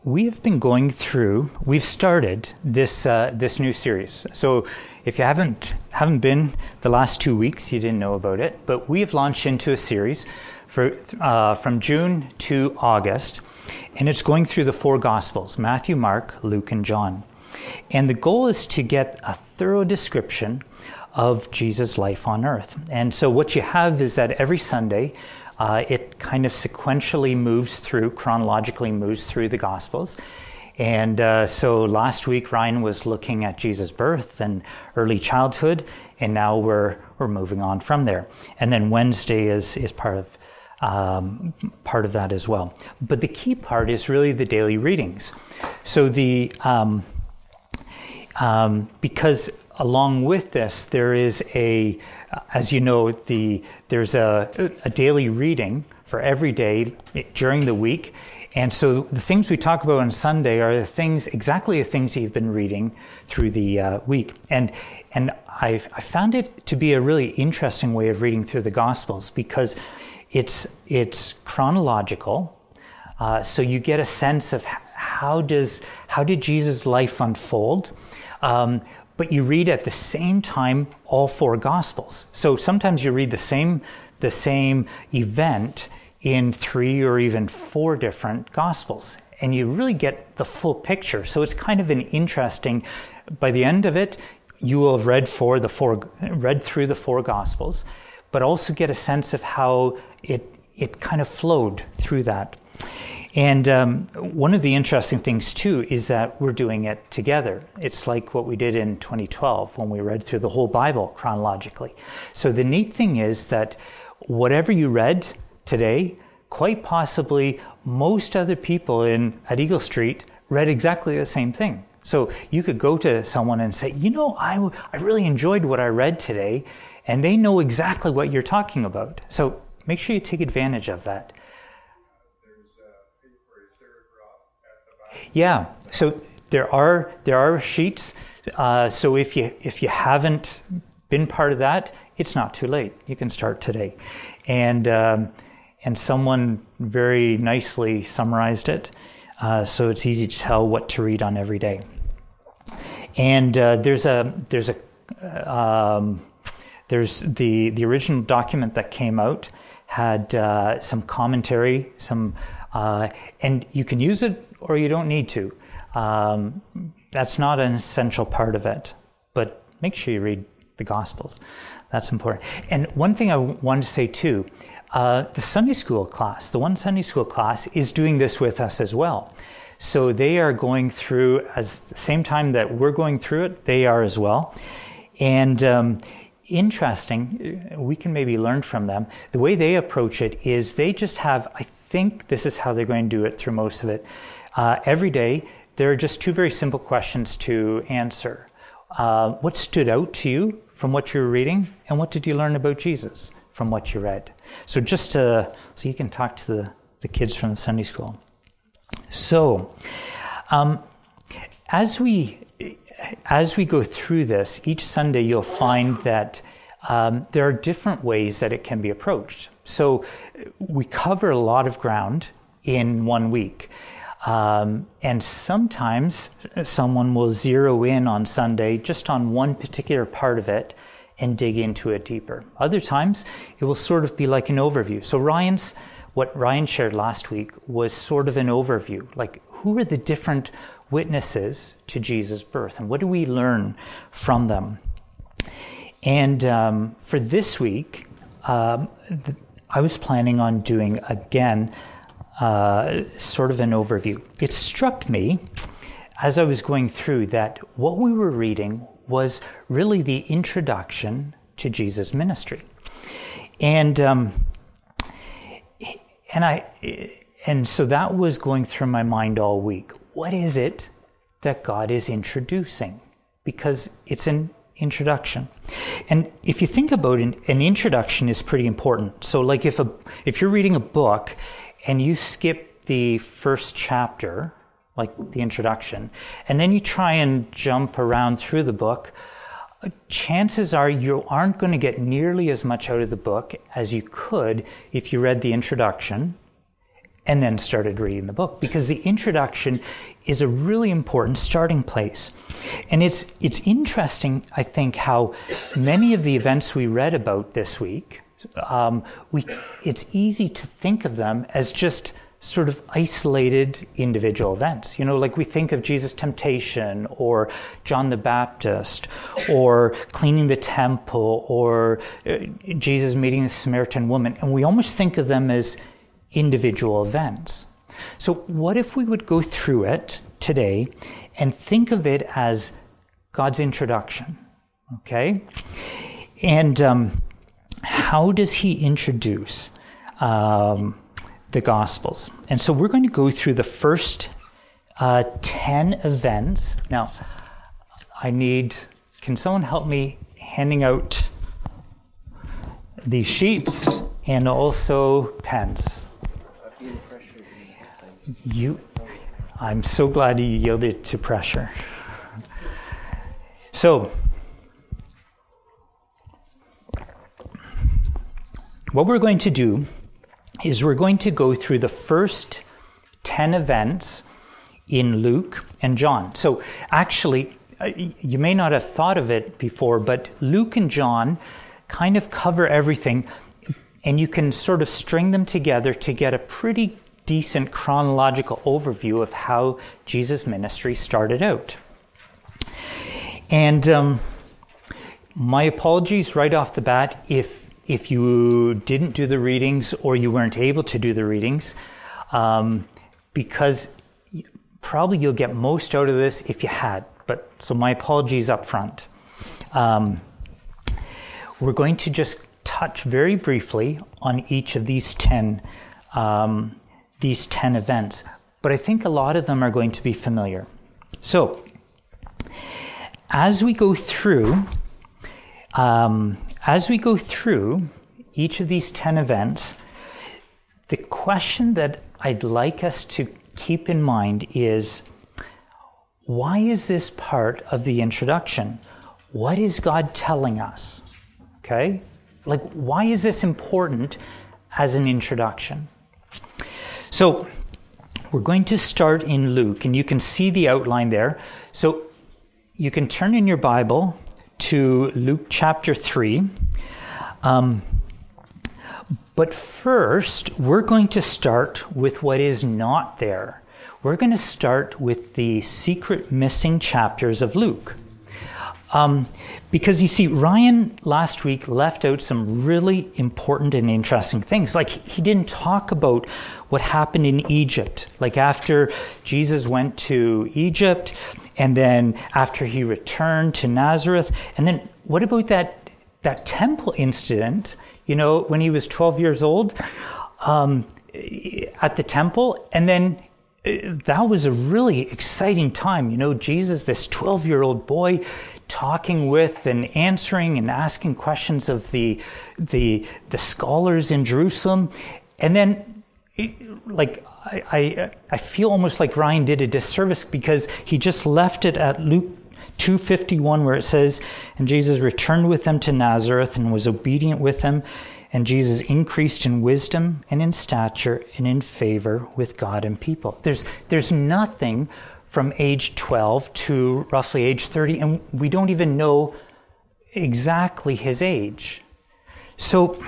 We've started this new series. So if you haven't been the last 2 weeks, you didn't know about it, but we have launched into a series from June to August, and it's going through the 4 Gospels: Matthew, Mark, Luke, and John. And the goal is to get a thorough description of Jesus' life on earth. And so what you have is that every Sunday, it kind of sequentially chronologically moves through the Gospels. And so last week, Ryan was looking at Jesus' birth and early childhood, and now we're moving on from there. And then Wednesday is part of that as well. But the key part is really the daily readings. So because along with this, there is as you know, there's a daily reading for every day during the week. And so the things we talk about on Sunday are exactly the things that you've been reading through the week. And I found it to be a really interesting way of reading through the Gospels because it's chronological. So you get a sense of how did Jesus' life unfold. But you read at the same time all 4 Gospels. So sometimes you read the same event in 3 or even 4 different Gospels, and you really get the full picture. So it's kind of an interesting. By the end of it, you will have read through the 4 Gospels, but also get a sense of how it kind of flowed through that. And one of the interesting things, too, is that we're doing it together. It's like what we did in 2012 when we read through the whole Bible chronologically. So the neat thing is that whatever you read today, quite possibly most other people at Eagle Street read exactly the same thing. So you could go to someone and say, I really enjoyed what I read today, and they know exactly what you're talking about. So make sure you take advantage of that. Yeah, so there are sheets. So if you haven't been part of that, it's not too late. You can start today, and someone very nicely summarized it, so it's easy to tell what to read on every day. And there's the original document that came out had some commentary, and you can use it or you don't need to. That's not an essential part of it, but make sure you read the Gospels. That's important. And one thing I wanted to say too, the Sunday school class, the one Sunday school class is doing this with us as well. So they are going through, as the same time that we're going through it, they are as well. And interesting, we can maybe learn from them. The way they approach it is they just have, I think this is how they're going to do it through most of it. Every day, there are just 2 very simple questions to answer. What stood out to you from what you were reading, and what did you learn about Jesus from what you read? So so you can talk to the kids from the Sunday school. So, as we go through this, each Sunday you'll find that there are different ways that it can be approached. So we cover a lot of ground in 1 week. And sometimes someone will zero in on Sunday just on one particular part of it and dig into it deeper. Other times it will sort of be like an overview. So what Ryan shared last week was sort of an overview, like who are the different witnesses to Jesus' birth and what do we learn from them? And for this week, I was planning on doing again sort of an overview. It struck me as I was going through that what we were reading was really the introduction to Jesus' ministry. And so that was going through my mind all week. What is it that God is introducing? Because it's an introduction. And if you think about it, an introduction is pretty important. So like if you're reading a book and you skip the first chapter, like the introduction, and then you try and jump around through the book, chances are you aren't going to get nearly as much out of the book as you could if you read the introduction and then started reading the book, because the introduction is a really important starting place. And it's interesting, I think, how many of the events we read about this week, it's easy to think of them as just sort of isolated individual events. Like we think of Jesus' temptation, or John the Baptist, or cleaning the temple, or Jesus meeting the Samaritan woman, and we almost think of them as individual events. So what if we would go through it today and think of it as God's introduction, okay? And how does he introduce the Gospels? And so we're going to go through the first 10 events. Now, can someone help me handing out these sheets and also pens? I'm so glad you yielded to pressure. So, what we're going to do is we're going to go through the first 10 events in Luke and John. So actually, you may not have thought of it before, but Luke and John kind of cover everything, and you can sort of string them together to get a pretty decent chronological overview of how Jesus' ministry started out. And my apologies right off the bat if you didn't do the readings or you weren't able to do the readings, because probably you'll get most out of this if you had. So my apologies up front. We're going to just touch very briefly on each of these 10 events, but I think a lot of them are going to be familiar. So, as we go through each of these 10 events, the question that I'd like us to keep in mind is, why is this part of the introduction? What is God telling us? Okay? Like, why is this important as an introduction? So, we're going to start in Luke, and you can see the outline there. So, you can turn in your Bible to Luke chapter 3. But first, we're going to start with what is not there. We're going to start with the secret missing chapters of Luke. Because you see, Ryan last week left out some really important and interesting things. Like, he didn't talk about what happened in Egypt. Like, after Jesus went to Egypt, and then after he returned to Nazareth, and then what about that temple incident, when he was 12 years old at the temple? And then that was a really exciting time. Jesus, this 12-year-old boy, talking with and answering and asking questions of the scholars in Jerusalem. And then, I feel almost like Ryan did a disservice, because he just left it at Luke 2:51, where it says, "And Jesus returned with them to Nazareth and was obedient with them. And Jesus increased in wisdom and in stature and in favor with God and people." There's nothing from age 12 to roughly age 30, and we don't even know exactly his age. So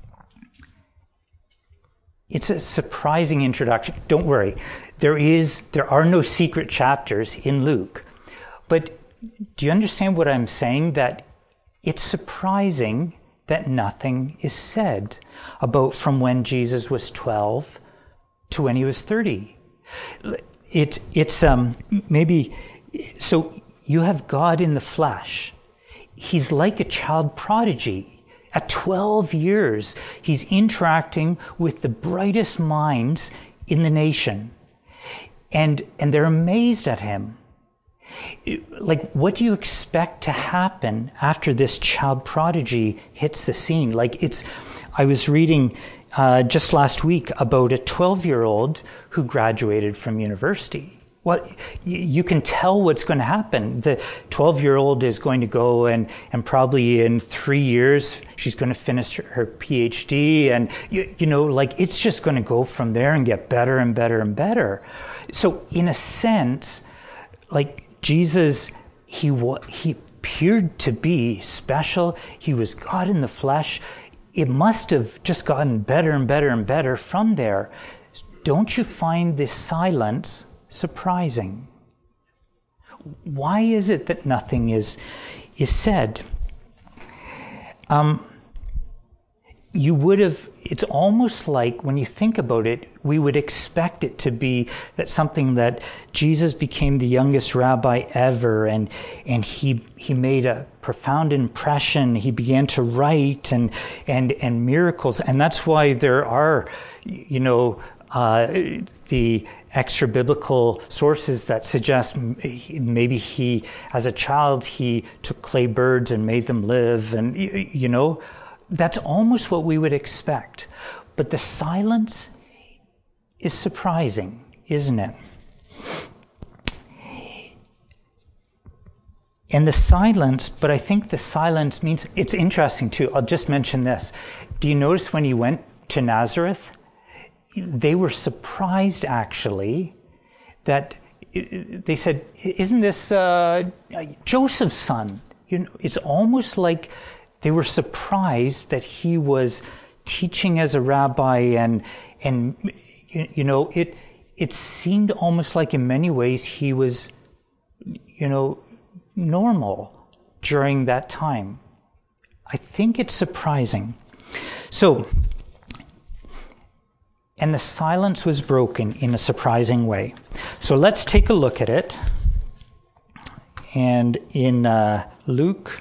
it's a surprising introduction. Don't worry, there are no secret chapters in Luke. But do you understand what I'm saying? That it's surprising that nothing is said about from when Jesus was 12 to when he was 30. It's maybe, so you have God in the flesh. He's like a child prodigy. At 12 years, he's interacting with the brightest minds in the nation. And they're amazed at him. Like, what do you expect to happen after this child prodigy hits the scene? I was reading just last week about a 12-year-old who graduated from university. Well, you can tell what's going to happen. The 12-year-old is going to go and probably in 3 years, she's going to finish her PhD. And, it's just going to go from there and get better and better and better. So in a sense, Jesus, he appeared to be special. He was God in the flesh. It must have just gotten better and better and better from there. Don't you find this silence surprising? Why is it that nothing is said? You would have, it's almost like when you think about it, we would expect it to be that something that Jesus became the youngest rabbi ever, and he made a profound impression. He began to write and miracles, and that's why there are, the extra biblical sources that suggest maybe he, as a child, he took clay birds and made them live, and that's almost what we would expect. But the silence is surprising, isn't it? And the silence, but I think the silence means, it's interesting too. I'll just mention this. Do you notice when he went to Nazareth, they were surprised actually that they said, isn't this Joseph's son? It's almost like they were surprised that he was teaching as a rabbi, and it seemed almost like in many ways he was, normal during that time. I think it's surprising. So, and the silence was broken in a surprising way. So let's take a look at it. And in Luke,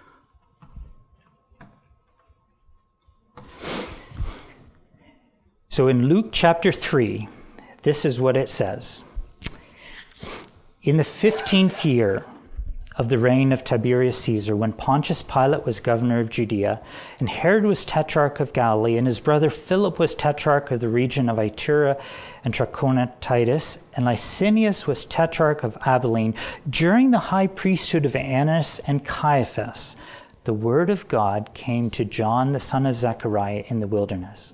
so in Luke chapter 3, this is what it says. In the 15th year of the reign of Tiberius Caesar, when Pontius Pilate was governor of Judea, and Herod was tetrarch of Galilee, and his brother Philip was tetrarch of the region of Iturea and Trachonitis, and Licinius was tetrarch of Abilene, during the high priesthood of Annas and Caiaphas, the word of God came to John the son of Zechariah in the wilderness.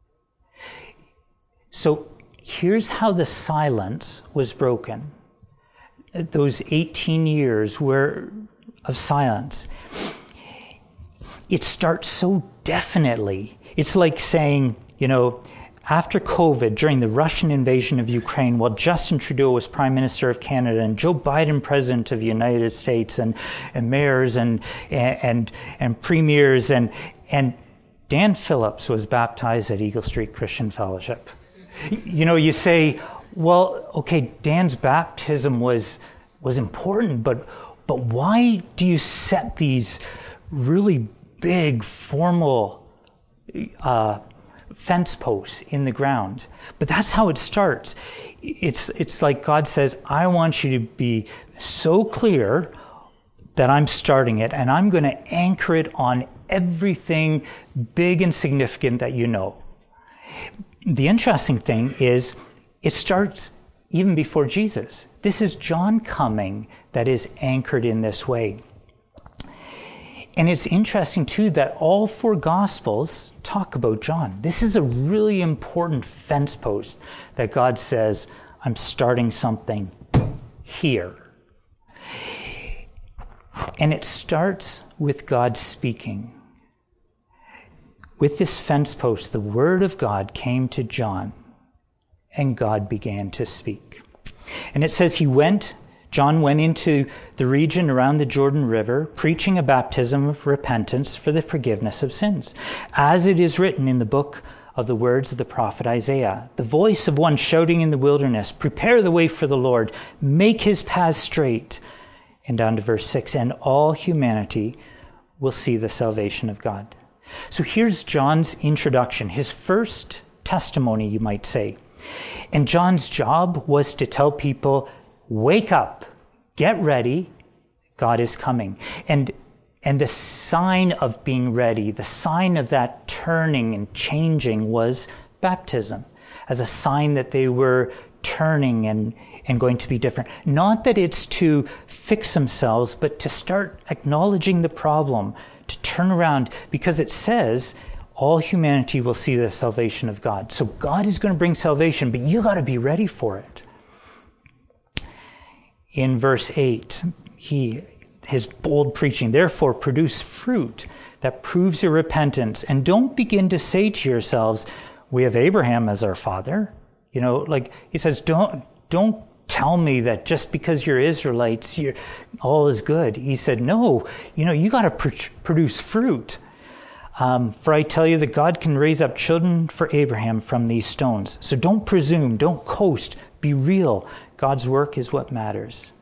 So here's how the silence was broken. Those 18 years were of silence. It starts so definitely. It's like saying, after COVID, during the Russian invasion of Ukraine, while Justin Trudeau was Prime Minister of Canada and Joe Biden President of the United States, and mayors and premiers, and Dan Phillips was baptized at Eagle Street Christian Fellowship. You say, well, okay, Dan's baptism was important, but why do you set these really big, formal fence posts in the ground? But that's how it starts. It's like God says, I want you to be so clear that I'm starting it, and I'm going to anchor it on everything big and significant that you know. The interesting thing is, it starts even before Jesus. This is John coming that is anchored in this way. And it's interesting too that all four Gospels talk about John. This is a really important fence post that God says, I'm starting something here. And it starts with God speaking. With this fence post, the word of God came to John, and God began to speak. And it says John went into the region around the Jordan River, preaching a baptism of repentance for the forgiveness of sins, as it is written in the book of the words of the prophet Isaiah, the voice of one shouting in the wilderness, prepare the way for the Lord, make his paths straight. And down to verse 6, and all humanity will see the salvation of God. So here's John's introduction, his first testimony, you might say. And John's job was to tell people, wake up, get ready, God is coming. And the sign of being ready, the sign of that turning and changing was baptism, as a sign that they were turning and going to be different. Not that it's to fix themselves, but to start acknowledging the problem, to turn around, because it says all humanity will see the salvation of God. So God is going to bring salvation, but you got to be ready for it. In verse 8, his bold preaching, therefore produce fruit that proves your repentance, and don't begin to say to yourselves, we have Abraham as our father. Like he says, don't tell me that just because you're Israelites, all is good. He said, no, you got to produce fruit. For I tell you that God can raise up children for Abraham from these stones. So don't presume, don't coast, be real. God's work is what matters.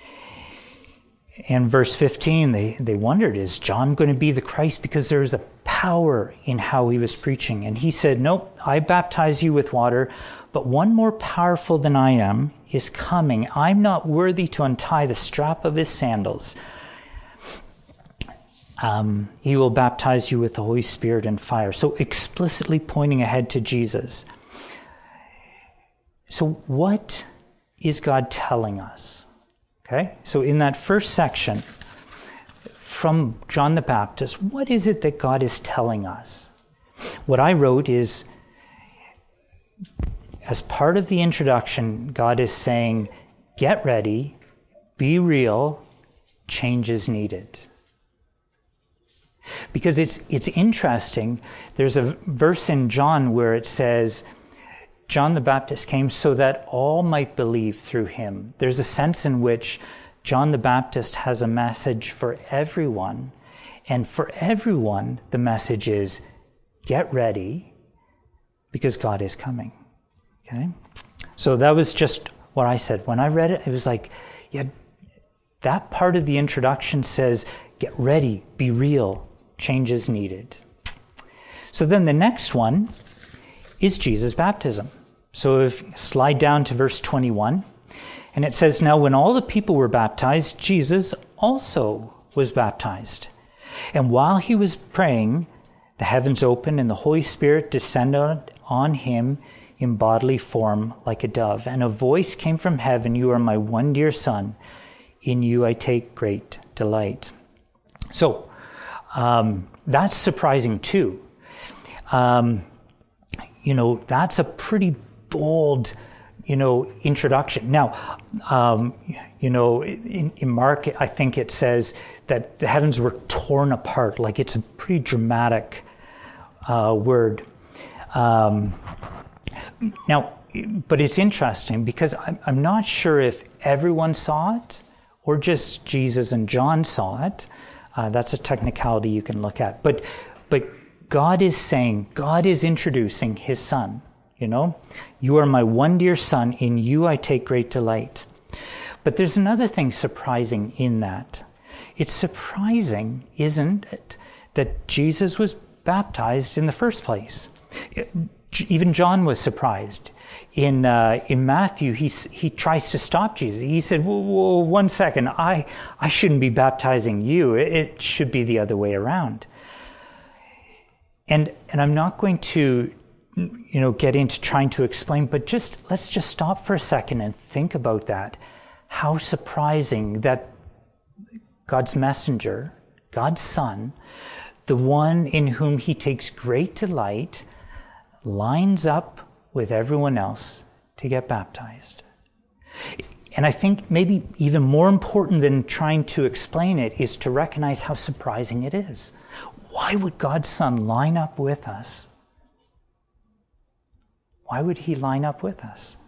In verse 15, they wondered, is John going to be the Christ? Because there is a power in how he was preaching. And he said, nope, I baptize you with water, but one more powerful than I am is coming. I'm not worthy to untie the strap of his sandals. He will baptize you with the Holy Spirit and fire. So explicitly pointing ahead to Jesus. So what is God telling us? Okay, so in that first section from John the Baptist, what is it that God is telling us? What I wrote is, as part of the introduction, God is saying, get ready, be real, change is needed. Because it's interesting, there's a verse in John where it says, John the Baptist came so that all might believe through him. There's a sense in which John the Baptist has a message for everyone. And for everyone, the message is, get ready, because God is coming. Okay? So that was just what I said. When I read it, it was like, yeah, that part of the introduction says, get ready, be real, change is needed. So then the next one is Jesus' baptism. So if slide down to verse 21, and it says, now when all the people were baptized, Jesus also was baptized. And while he was praying, the heavens opened and the Holy Spirit descended on him in bodily form like a dove. And a voice came from heaven, you are my one dear son, in you I take great delight. So that's surprising too. That's a pretty bold, introduction. Now, in Mark, I think it says that the heavens were torn apart. Like it's a pretty dramatic word. Now, but it's interesting because I'm not sure if everyone saw it or just Jesus and John saw it. That's a technicality you can look at. But God is saying, God is introducing his son. You are my one dear son, in you I take great delight. But there's another thing surprising in that. It's surprising, isn't it, that Jesus was baptized in the first place? Even John was surprised. In Matthew, he tries to stop Jesus. He said, whoa, 1 second, I shouldn't be baptizing you. It should be the other way around. And I'm not going to get into trying to explain, but let's just stop for a second and think about that. How surprising that God's messenger, God's son, the one in whom he takes great delight, lines up with everyone else to get baptized. And I think maybe even more important than trying to explain it is to recognize how surprising it is. Why would God's son line up with us? Why would he line up with us?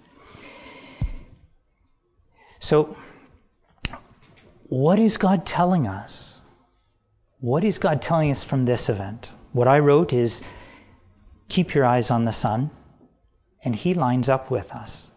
So, what is God telling us? What is God telling us from this event? What I wrote is, keep your eyes on the Son, and he lines up with us.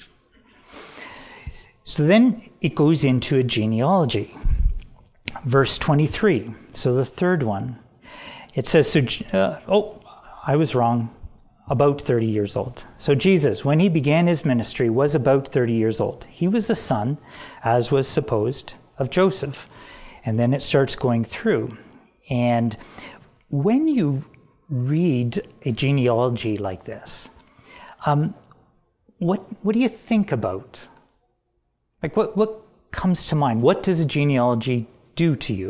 So then it goes into a genealogy. Verse 23, so the third one. It says, I was wrong. About 30 years old. So Jesus, when he began his ministry, was about 30 years old. He was the son, as was supposed, of Joseph. And then it starts going through. And when you read a genealogy like this, what do you think about? Like what comes to mind? What does a genealogy do to you?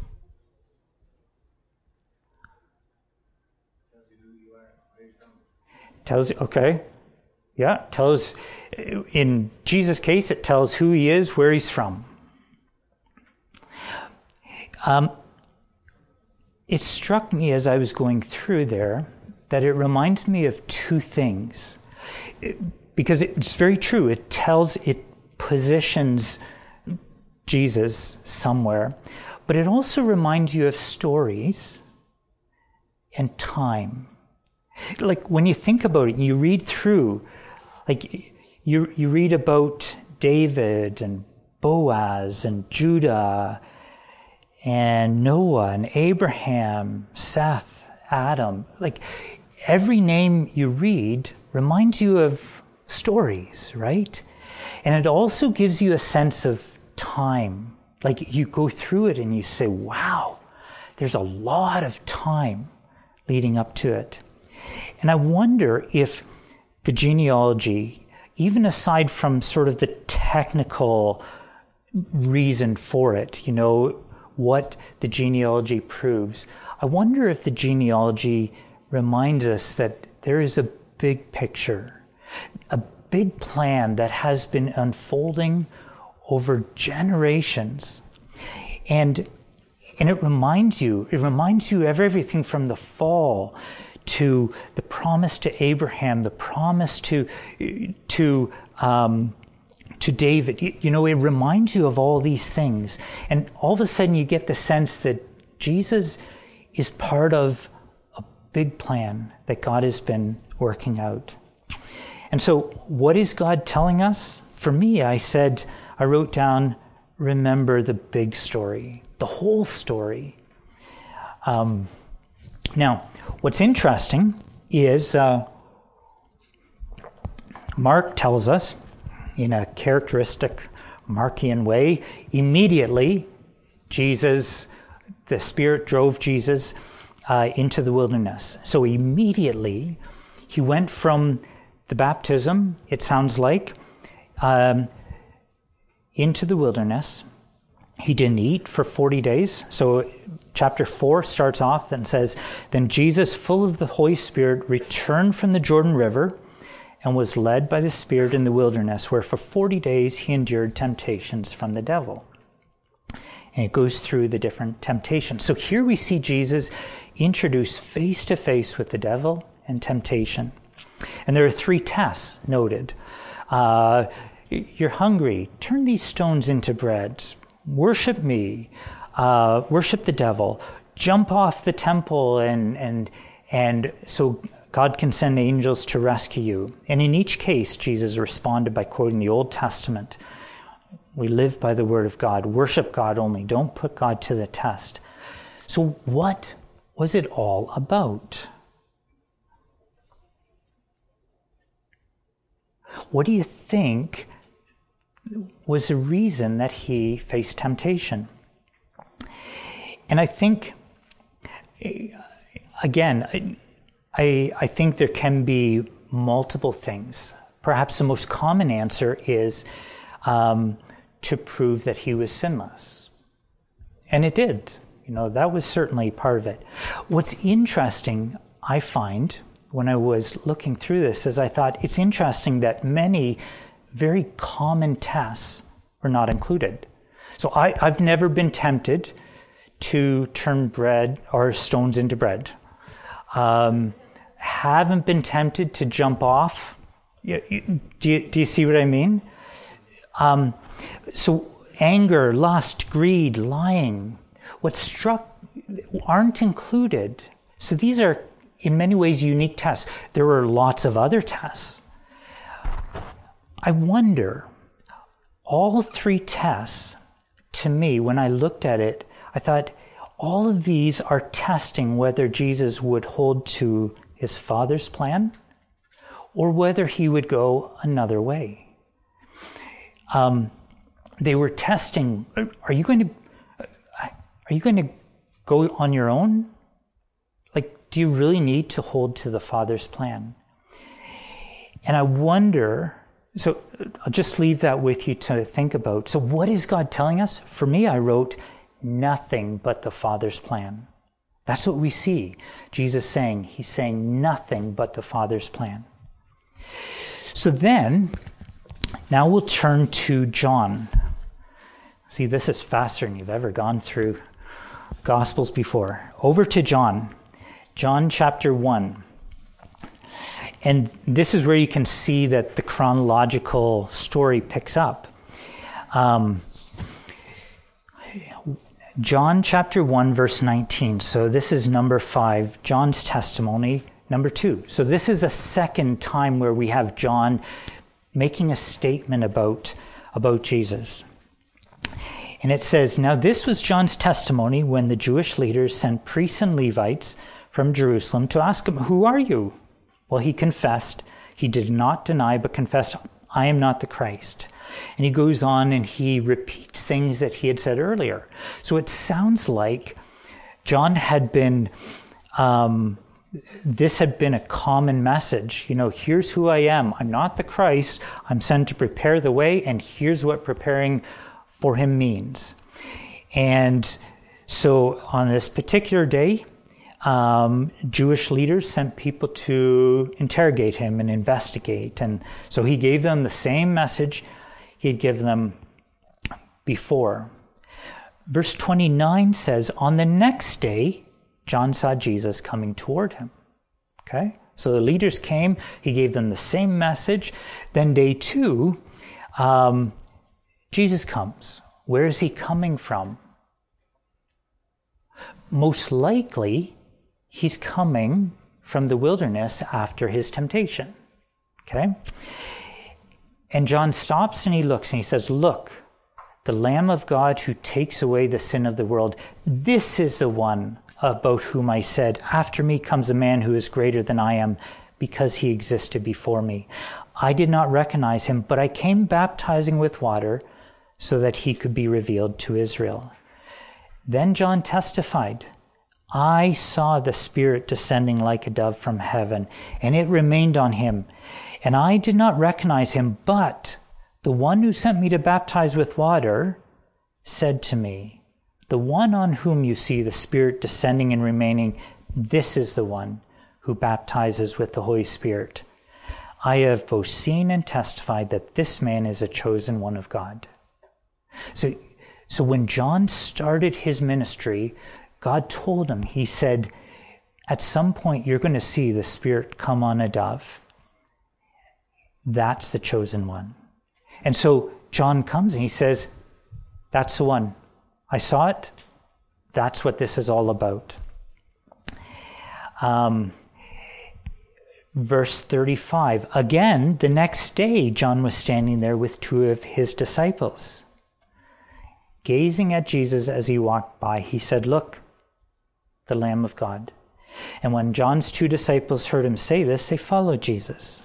Tells you, okay. Yeah, tells, in Jesus' case, it tells who he is, where he's from. It struck me as I was going through there that it reminds me of two things. Because it's very true. It positions Jesus somewhere. But it also reminds you of stories and time. Like when you think about it, you read through, like you read about David and Boaz and Judah and Noah and Abraham, Seth, Adam. Like every name you read reminds you of stories, right? And it also gives you a sense of time. Like you go through it and you say, wow, there's a lot of time leading up to it. And I wonder if the genealogy, even aside from sort of the technical reason for it, you know, what the genealogy proves, I wonder if the genealogy reminds us that there is a big picture, a big plan that has been unfolding over generations. And it reminds you of everything from the fall to the promise to Abraham, the promise to David. You know, it reminds you of all these things. And all of a sudden you get the sense that Jesus is part of a big plan that God has been working out. And so what is God telling us? For me, I wrote down, remember the big story, the whole story. Now, what's interesting is Mark tells us, in a characteristic Markian way, immediately the Spirit drove Jesus into the wilderness. So immediately he went from the baptism, it sounds like, into the wilderness. He didn't eat for 40 days. So chapter 4 starts off and says, then Jesus, full of the Holy Spirit, returned from the Jordan River and was led by the Spirit in the wilderness, where for 40 days he endured temptations from the devil. And it goes through the different temptations. So here we see Jesus introduced face to face with the devil and temptation. And there are 3 tests noted. You're hungry, turn these stones into bread. Worship me, worship the devil, jump off the temple, and so God can send angels to rescue you. And in each case, Jesus responded by quoting the Old Testament. We live by the word of God. Worship God only. Don't put God to the test. So what was it all about? What do you think was the reason that he faced temptation? And I think, again, I think there can be multiple things. Perhaps the most common answer is to prove that he was sinless. And it did. You know, that was certainly part of it. What's interesting, I find, when I was looking through this, is I thought it's interesting that many very common tests were not included. So I've never been tempted to turn bread or stones into bread. Haven't been tempted to jump off. Do you see what I mean? So anger, lust, greed, lying, aren't included. So these are in many ways unique tests. There were lots of other tests. I wonder, all 3 tests, to me, when I looked at it, I thought all of these are testing whether Jesus would hold to his Father's plan or whether he would go another way. They were testing, are you going to go on your own? Like, do you really need to hold to the Father's plan? And I wonder, so I'll just leave that with you to think about. So what is God telling us? For me, I wrote, nothing but the Father's plan. That's what we see Jesus saying. He's saying nothing but the Father's plan. So then, now we'll turn to John. See, this is faster than you've ever gone through Gospels before. Over to John. John chapter 1. And this is where you can see that the chronological story picks up. John chapter 1, verse 19. So this is number 5, John's testimony, number 2. So this is a second time where we have John making a statement about Jesus. And it says, now this was John's testimony when the Jewish leaders sent priests and Levites from Jerusalem to ask him, who are you? Well, he confessed. He did not deny, but confessed, I am not the Christ. And he goes on and he repeats things that he had said earlier. So it sounds like John had been, this had been a common message. You know, here's who I am. I'm not the Christ. I'm sent to prepare the way, and here's what preparing for him means. And so on this particular day, Jewish leaders sent people to interrogate him and investigate. And so he gave them the same message he'd given them before. Verse 29 says, on the next day, John saw Jesus coming toward him. Okay? So the leaders came, he gave them the same message. Then day 2, Jesus comes. Where is he coming from? Most likely, he's coming from the wilderness after his temptation. Okay? And John stops and he looks and he says, look, the Lamb of God who takes away the sin of the world, this is the one about whom I said, after me comes a man who is greater than I am, because he existed before me. I did not recognize him, but I came baptizing with water so that he could be revealed to Israel. Then John testified, I saw the Spirit descending like a dove from heaven, and it remained on him. And I did not recognize him, but the one who sent me to baptize with water said to me, the one on whom you see the Spirit descending and remaining, this is the one who baptizes with the Holy Spirit. I have both seen and testified that this man is a chosen one of God. So when John started his ministry, God told him, he said, at some point you're going to see the Spirit come on a dove. That's the chosen one. And so John comes and he says, that's the one. I saw it. That's what this is all about. Verse 35, again, the next day, John was standing there with 2 of his disciples. Gazing at Jesus as he walked by, he said, look, the Lamb of God. And when John's 2 disciples heard him say this, they followed Jesus.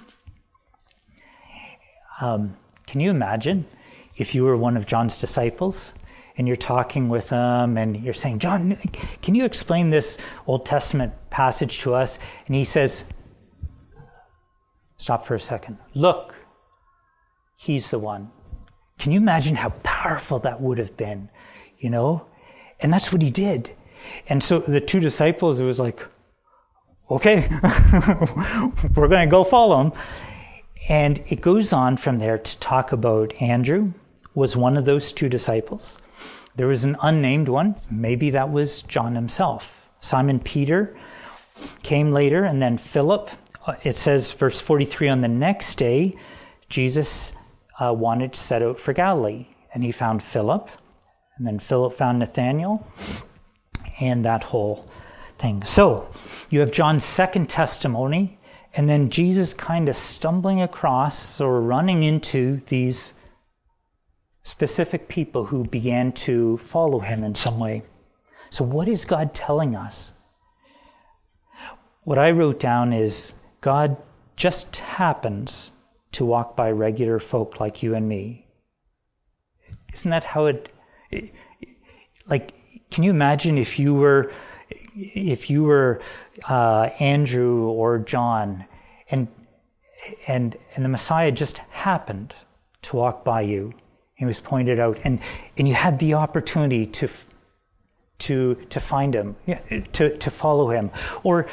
Can you imagine if you were one of John's disciples and you're talking with him and you're saying, John, can you explain this Old Testament passage to us? And he says, stop for a second. Look, he's the one. Can you imagine how powerful that would have been, you know? And that's what he did. And so the 2 disciples, it was like, okay, we're going to go follow him. And it goes on from there to talk about Andrew was one of those 2 disciples. There was an unnamed one. Maybe that was John himself. Simon Peter came later, and then Philip. It says, verse 43, on the next day, Jesus wanted to set out for Galilee. And he found Philip. And then Philip found Nathanael. And that whole thing. So you have John's second testimony. And then Jesus kind of stumbling across or running into these specific people who began to follow him in some way. So what is God telling us? What I wrote down is God just happens to walk by regular folk like you and me. Isn't that how it like, can you imagine if you were Andrew or John, and and the Messiah just happened to walk by you. He was pointed out, and you had the opportunity to find him, to follow him, or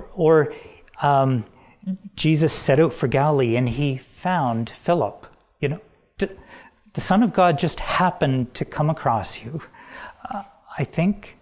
Jesus set out for Galilee and he found Philip. The Son of God just happened to come across you. I think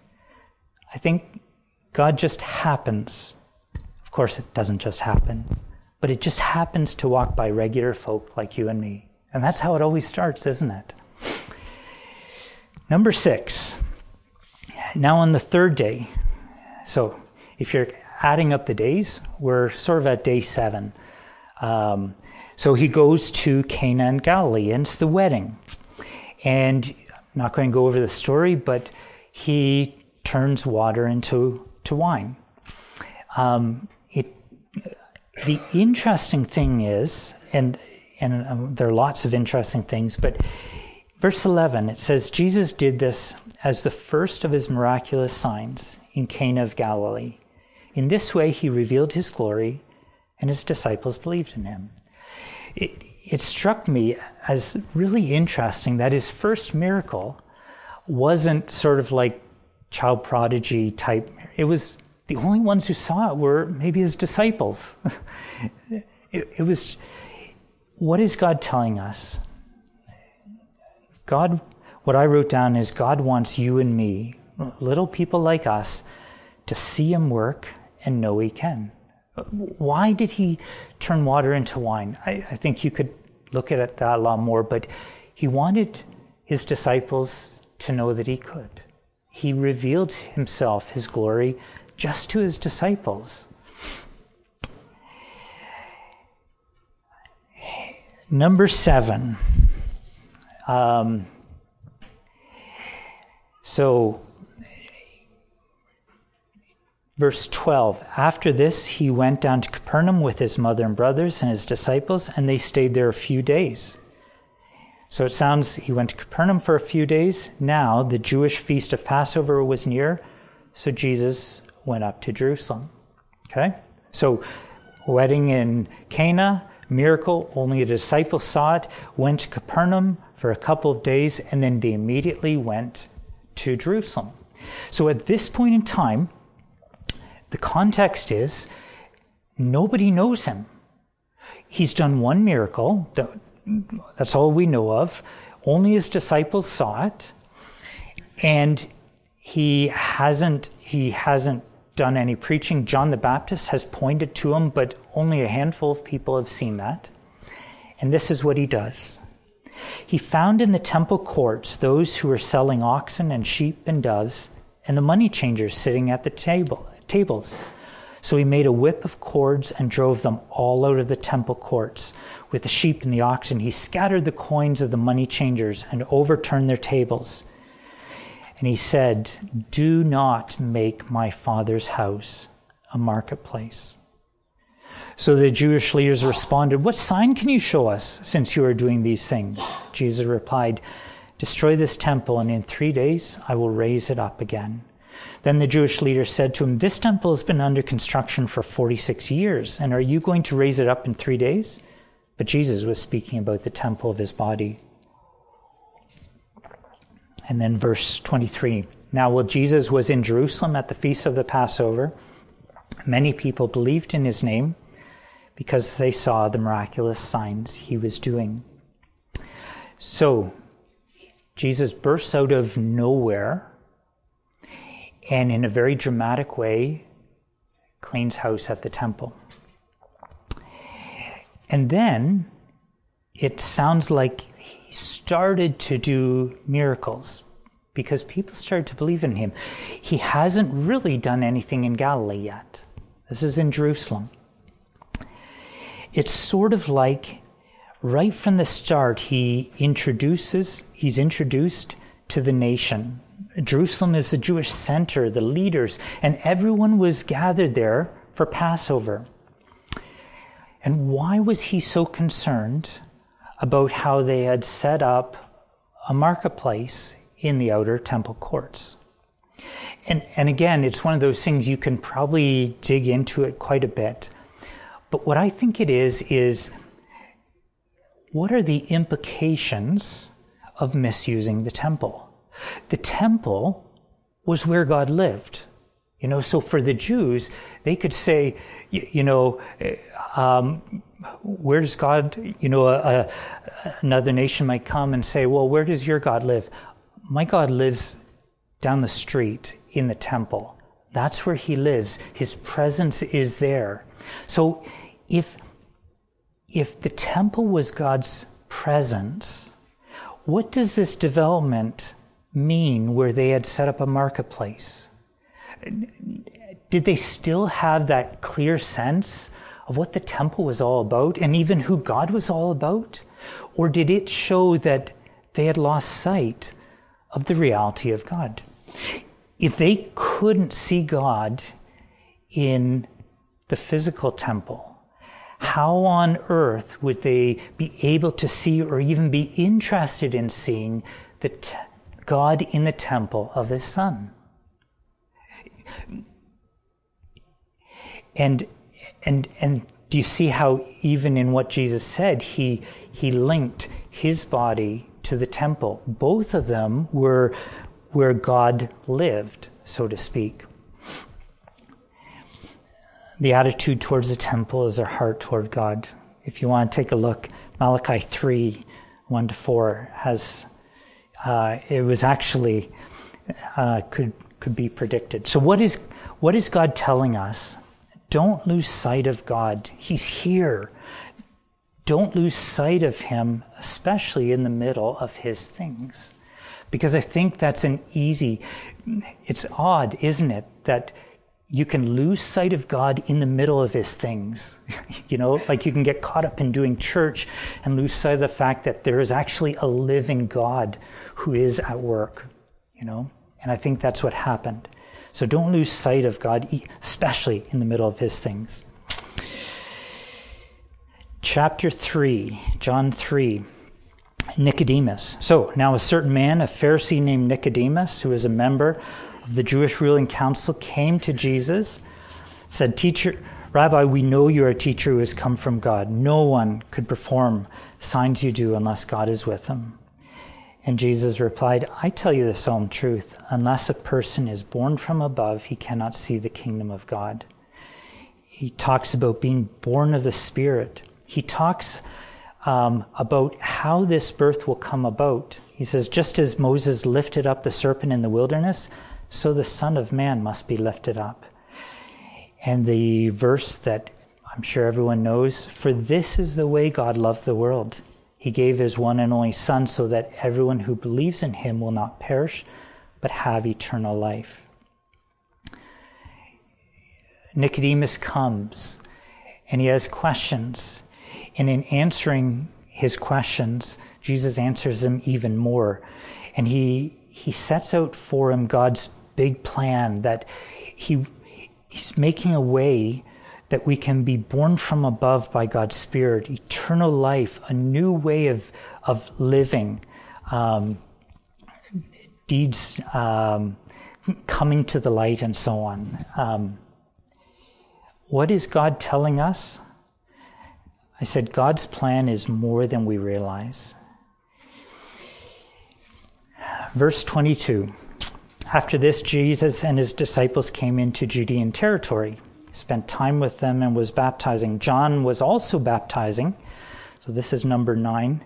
God just happens. Of course, it doesn't just happen, but it just happens to walk by regular folk like you and me. And that's how it always starts, isn't it? Number 6. Now on the third day. So if you're adding up the days, we're sort of at day 7. So he goes to Cana in Galilee, and it's the wedding. And I'm not going to go over the story, but he turns water into wine. The interesting thing is, and there are lots of interesting things, but verse 11, it says, Jesus did this as the first of his miraculous signs in Cana of Galilee. In this way, he revealed his glory, and his disciples believed in him. It struck me as really interesting that his first miracle wasn't sort of like child prodigy type. It was the only ones who saw it were maybe his disciples. It was, what is God telling us? God, what I wrote down is God wants you and me, little people like us, to see him work and know he can. Why did he turn water into wine? I think you could look at it that a lot more, but he wanted his disciples to know that he could. He revealed himself, his glory, just to his disciples. Number 7. Verse 12, after this, he went down to Capernaum with his mother and brothers and his disciples, and they stayed there a few days. So it sounds he went to Capernaum for a few days. Now the Jewish feast of Passover was near, so Jesus went up to Jerusalem. Okay? So wedding in Cana, miracle, only the disciples saw it, went to Capernaum for a couple of days, and then they immediately went to Jerusalem. So at this point in time, the context is nobody knows him. He's done one miracle. That's all we know of. Only his disciples saw it. And he hasn't done any preaching. John the Baptist has pointed to him, but only a handful of people have seen that. And this is what he does. He found in the temple courts those who were selling oxen and sheep and doves, and the money changers sitting at the tables. So he made a whip of cords and drove them all out of the temple courts. With the sheep and the oxen, he scattered the coins of the money changers and overturned their tables. And he said, "Do not make my Father's house a marketplace." So the Jewish leaders responded, "What sign can you show us since you are doing these things?" Jesus replied, "Destroy this temple, and in 3 days I will raise it up again." Then the Jewish leaders said to him, "This temple has been under construction for 46 years, and are you going to raise it up in 3 days?" But Jesus was speaking about the temple of his body. And then verse 23. Now while Jesus was in Jerusalem at the feast of the Passover, many people believed in his name because they saw the miraculous signs he was doing. So Jesus bursts out of nowhere and in a very dramatic way cleans house at the temple. And then it sounds like he started to do miracles because people started to believe in him. He hasn't really done anything in Galilee yet. This is in Jerusalem. It's sort of like right from the start he's introduced to the nation. Jerusalem is the Jewish center, the leaders, and everyone was gathered there for Passover. And why was he so concerned about how they had set up a marketplace in the outer temple courts? And again, it's one of those things you can probably dig into it quite a bit. But what I think it is what are the implications of misusing the temple? The temple was where God lived. So for the Jews, they could say, where does God, another nation might come and say, well, where does your God live? My God lives down the street in the temple. That's where he lives. His presence is there. So if the temple was God's presence, what does this development mean where they had set up a marketplace? Did they still have that clear sense of what the temple was all about and even who God was all about? Or did it show that they had lost sight of the reality of God? If they couldn't see God in the physical temple, how on earth would they be able to see or even be interested in seeing God in the temple of his Son? And do you see how even in what Jesus said, he linked his body to the temple? Both of them were where God lived, so to speak. The attitude towards the temple is our heart toward God. If you want to take a look, Malachi 3, 1-4 has, it was actually, could be predicted. So what is God telling us? Don't lose sight of God. He's here. Don't lose sight of him, especially in the middle of his things. Because I think that's it's odd, isn't it, that you can lose sight of God in the middle of his things. Like you can get caught up in doing church and lose sight of the fact that there is actually a living God who is at work, And I think that's what happened. So don't lose sight of God, especially in the middle of his things. Chapter 3, John 3, Nicodemus. So now a certain man, a Pharisee named Nicodemus, who is a member of the Jewish ruling council, came to Jesus, said, "Teacher, Rabbi, we know you are a teacher who has come from God. No one could perform signs you do unless God is with him." And Jesus replied, "I tell you the solemn truth, unless a person is born from above, he cannot see the kingdom of God." He talks about being born of the Spirit. He talks about how this birth will come about. He says, just as Moses lifted up the serpent in the wilderness, so the Son of Man must be lifted up. And the verse that I'm sure everyone knows, "For this is the way God loved the world. He gave his one and only Son so that everyone who believes in him will not perish, but have eternal life." Nicodemus comes and he has questions. And in answering his questions, Jesus answers them even more. And he sets out for him God's big plan, that he's making a way that we can be born from above by God's Spirit, eternal life, a new way of living, deeds coming to the light, and so on. What is God telling us? I said God's plan is more than we realize. Verse 22. After this, Jesus and his disciples came into Judean territory, spent time with them, and was baptizing. John was also baptizing. So this is number 9.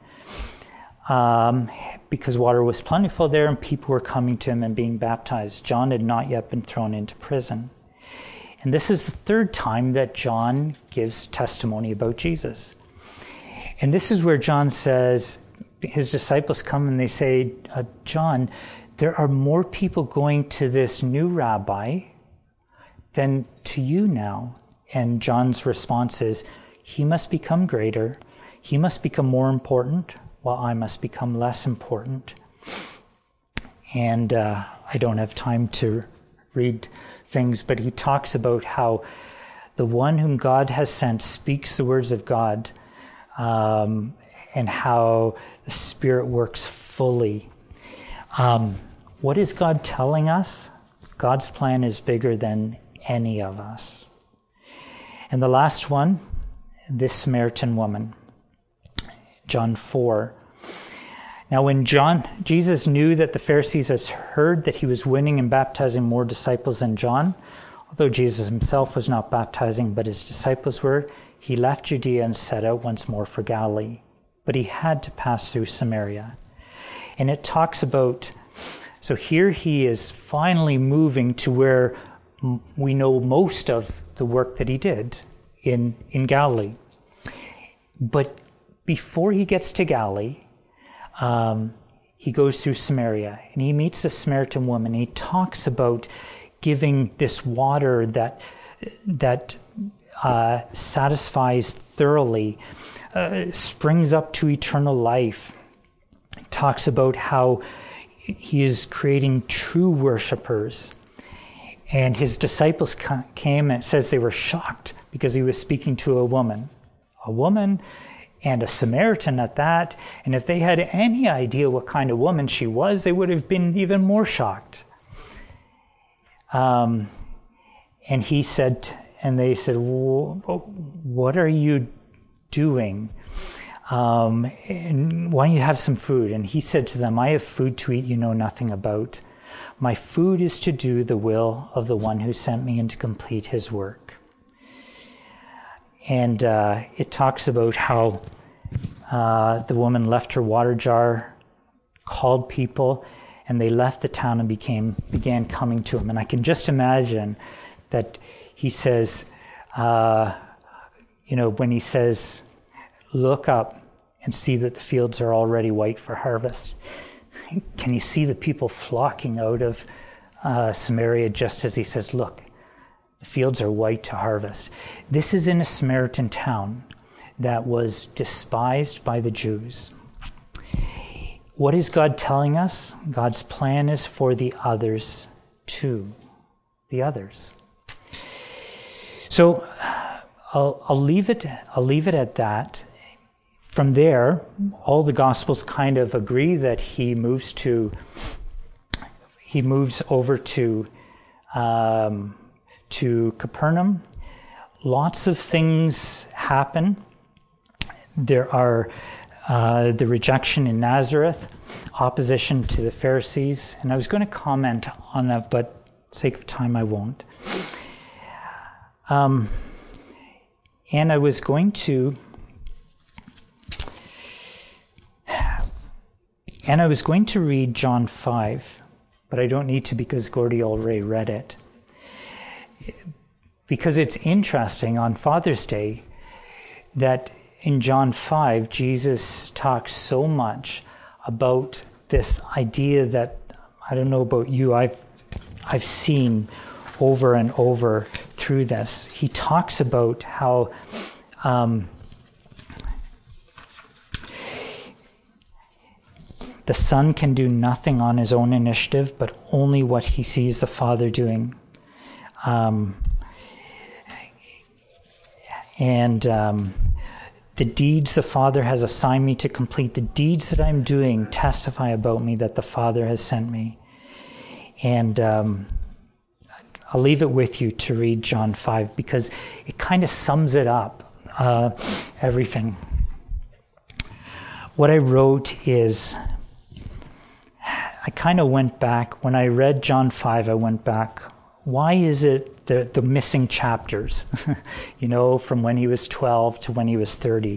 Because water was plentiful there and people were coming to him and being baptized. John had not yet been thrown into prison. And this is the third time that John gives testimony about Jesus. And this is where John says, his disciples come and they say, John, there are more people going to this new rabbi than to you now. And John's response is, he must become greater. He must become more important, while I must become less important. And I don't have time to read things, but he talks about how the one whom God has sent speaks the words of God, and how the Spirit works fully. What is God telling us? God's plan is bigger than any of us. And the last one, this Samaritan woman. John 4. Now when Jesus knew that the Pharisees had heard that he was winning and baptizing more disciples than John, although Jesus himself was not baptizing, but his disciples were, he left Judea and set out once more for Galilee. But he had to pass through Samaria. And it talks about, so here he is finally moving to where we know most of the work that he did in Galilee. But before he gets to Galilee, he goes through Samaria and he meets a Samaritan woman. He talks about giving this water that satisfies thoroughly, springs up to eternal life. He talks about how he is creating true worshipers. And his disciples came, and it says they were shocked because he was speaking to a woman and a Samaritan at that. And if they had any idea what kind of woman she was, they would have been even more shocked. And they said, what are you doing? And why don't you have some food? And he said to them, I have food to eat you know nothing about. My food is to do the will of the one who sent me and to complete his work. And it talks about how the woman left her water jar, called people, and they left the town and began coming to him. And I can just imagine that he says, when he says, look up and see that the fields are already white for harvest. Can you see the people flocking out of Samaria just as he says, look, the fields are white to harvest. This is in a Samaritan town that was despised by the Jews. What is God telling us? God's plan is for the others too. The others. So I'll leave it at that. From there, all the Gospels kind of agree that he moves over to Capernaum. Lots of things happen. There are the rejection in Nazareth, opposition to the Pharisees, and I was going to comment on that, but for the sake of time, I won't. And I was going to read John 5, but I don't need to because Gordy already read it. Because it's interesting on Father's Day that in John 5, Jesus talks so much about this idea that, I don't know about you, I've seen over and over through this. He talks about how the Son can do nothing on his own initiative, but only what he sees the Father doing. The deeds the Father has assigned me to complete, the deeds that I'm doing testify about me that the Father has sent me. And I'll leave it with you to read John 5 because it kind of sums it up, everything. What I wrote is, I kind of went back, when I read John 5, I went back, why is it the missing chapters, from when he was 12 to when he was 30?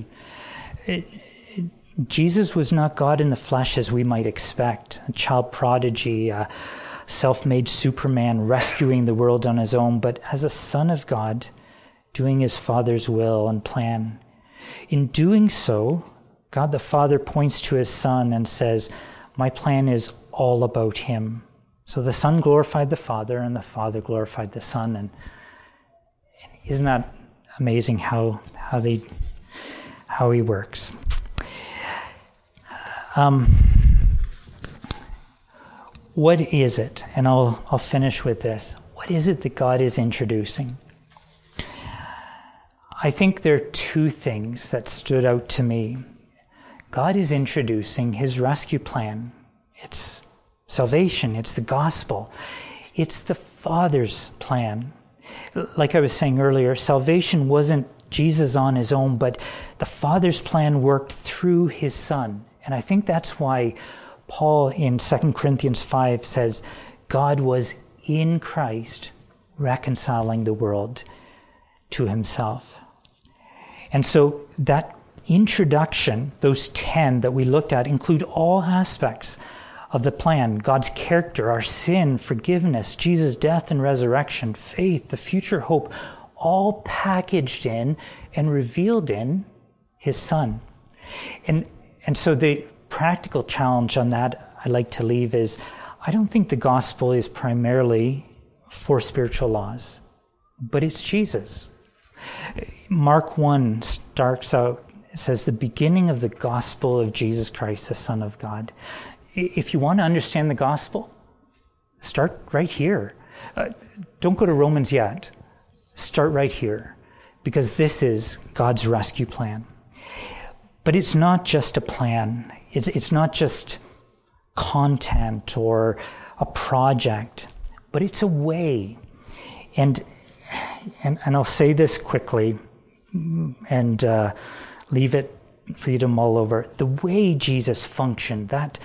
Jesus was not God in the flesh as we might expect, a child prodigy, a self-made Superman rescuing the world on his own, but as a Son of God, doing his Father's will and plan. In doing so, God the Father points to his Son and says, my plan is all about him. So the Son glorified the Father, and the Father glorified the Son. And isn't that amazing how he works? What is it? And I'll finish with this. What is it that God is introducing? I think there are two things that stood out to me. God is introducing his rescue plan. It's salvation. It's the gospel. It's the Father's plan. Like I was saying earlier, salvation wasn't Jesus on his own, but the Father's plan worked through his Son. And I think that's why Paul in 2 Corinthians 5 says, God was in Christ reconciling the world to himself. And so that introduction, those 10 that we looked at, include all aspects of the plan: God's character, our sin, forgiveness, Jesus' death and resurrection, faith, the future hope, all packaged in and revealed in his Son. And so the practical challenge on that I'd like to leave is, I don't think the gospel is primarily for spiritual laws, but it's Jesus. Mark 1 starts out, it says, the beginning of the gospel of Jesus Christ, the Son of God. If you want to understand the gospel, start right here. Don't go to Romans yet. Start right here, because this is God's rescue plan. But it's not just a plan. It's not just content or a project, but it's a way. And I'll say this quickly and leave it for you to mull over. The way Jesus functioned, that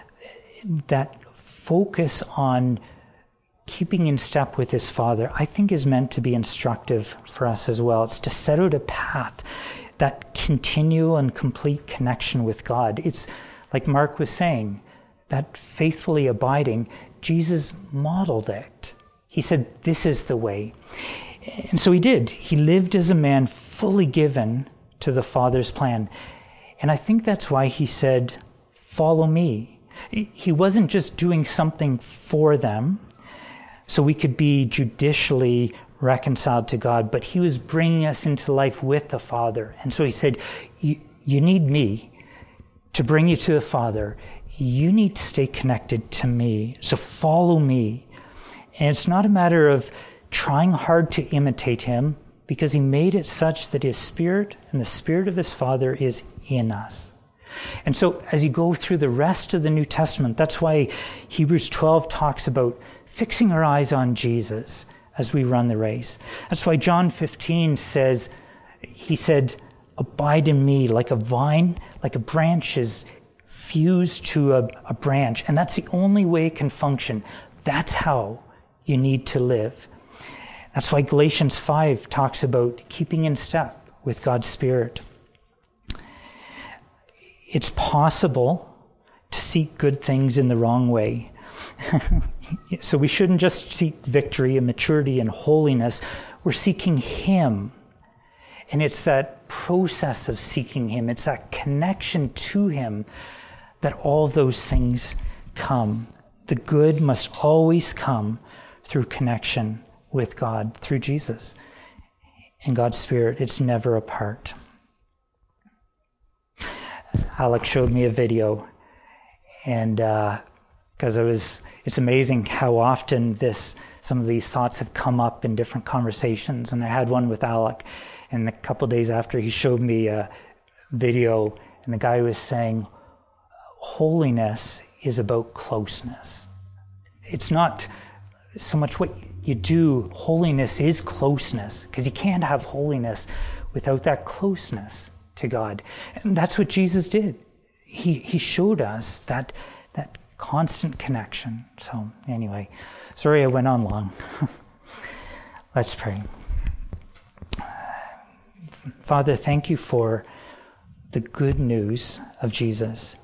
focus on keeping in step with his Father, I think is meant to be instructive for us as well. It's to set out a path, that continual and complete connection with God. It's like Mark was saying, that faithfully abiding, Jesus modeled it. He said, this is the way. And so he did. He lived as a man fully given to the Father's plan. And I think that's why he said, follow me. He wasn't just doing something for them so we could be judicially reconciled to God, but he was bringing us into life with the Father. And so he said, you need me to bring you to the Father. You need to stay connected to me. So follow me. And it's not a matter of trying hard to imitate him, because he made it such that his Spirit and the Spirit of his Father is in us. And so as you go through the rest of the New Testament, that's why Hebrews 12 talks about fixing our eyes on Jesus as we run the race. That's why John 15 says, he said, abide in me, like a vine, like a branch is fused to a branch. And that's the only way it can function. That's how you need to live. That's why Galatians 5 talks about keeping in step with God's Spirit. It's possible to seek good things in the wrong way. So we shouldn't just seek victory and maturity and holiness. We're seeking him. And it's that process of seeking him, it's that connection to him, that all those things come. The good must always come through connection with God, through Jesus. And God's Spirit, it's never apart. Alex showed me a video, and because it's amazing how often some of these thoughts have come up in different conversations. And I had one with Alec, and a couple of days after, he showed me a video, and the guy was saying, holiness is about closeness. It's not so much what you do. Holiness is closeness, because you can't have holiness without that closeness to God. And that's what Jesus did. He showed us that constant connection. So anyway, sorry I went on long. Let's pray. Father, thank you for the good news of Jesus.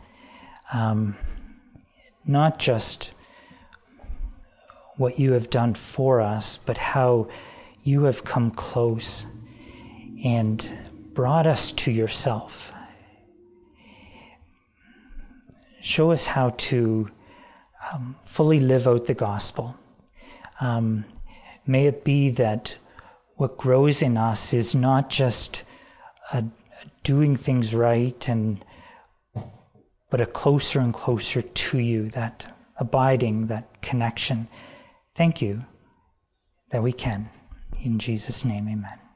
Not just what you have done for us, but how you have come close and brought us to yourself. Show us how to fully live out the gospel. May it be that what grows in us is not just doing things right, but a closer and closer to you, that abiding, that connection. Thank you that we can. In Jesus' name, amen.